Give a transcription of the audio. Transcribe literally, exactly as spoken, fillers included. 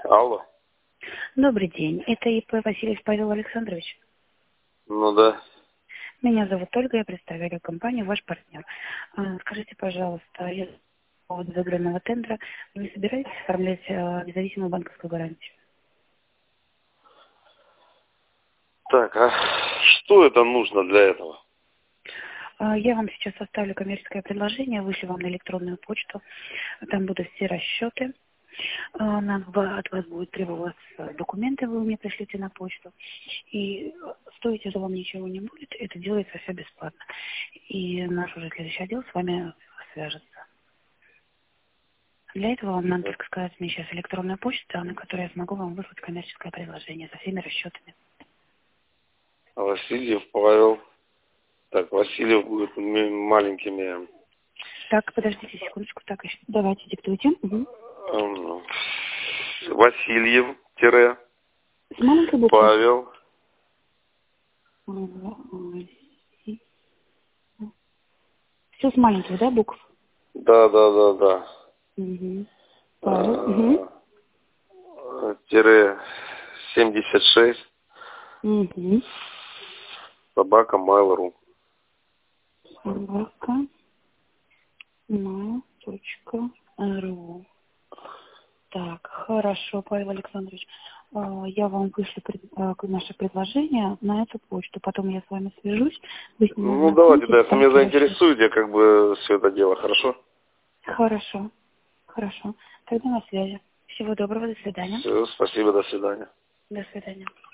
Алло. Добрый день. Это ИП Васильев Павел Александрович. Ну да. Меня зовут Ольга, я представляю компанию «Ваш партнер». А, Скажите, пожалуйста, я по поводу загранного тендера, вы не собираетесь оформлять а, независимую банковскую гарантию? Так, а что это нужно для этого? А, Я вам сейчас составлю коммерческое предложение, вышлю вам на электронную почту. Там будут все расчеты. А, Нам, в- от вас будет требоваться документы, вы мне пришлите на почту. И стоить это вам ничего не будет, это делается все бесплатно. И наш уже следующий отдел с вами свяжется. Для этого вам надо только сказать мне сейчас электронную почту, на которой я смогу вам выслать коммерческое предложение со всеми расчетами. Васильев Павел. Так, Васильев будет м- маленькими. Так, подождите секундочку. Так, ещё- давайте диктуйте. Угу. Эм, Васильев, тире, С маленькой буквы. Павел. Все с маленьких, да, букв? Да, да, да, да. Угу. Павел. Угу. Э, Тире семьдесят шесть. Угу. Собака Mail.ru. Собака. На. Точка. Ру. Так, хорошо, Павел Александрович. А, Я вам вышлю пред- а, к- наше предложение на эту почту. Потом я с вами свяжусь. Вы с ним Ну давайте, да, ознакомитесь, если там меня все расчеты. заинтересует, я как бы все это дело, хорошо? Хорошо. Хорошо. Тогда на связи. Всего доброго. До свидания. Все, спасибо, до свидания. До свидания.